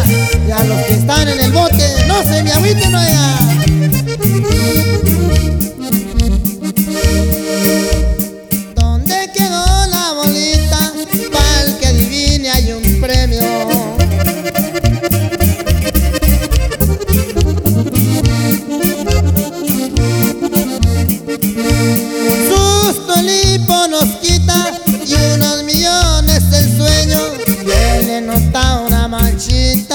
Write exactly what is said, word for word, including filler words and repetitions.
Y a los que están en el bote, no se me agüiten, oiga. ¿Dónde quedó la bolita? Pa'l que adivine hay un premio. Susto el hipo nos quita y unos millones el sueño. Que le nota una manchita.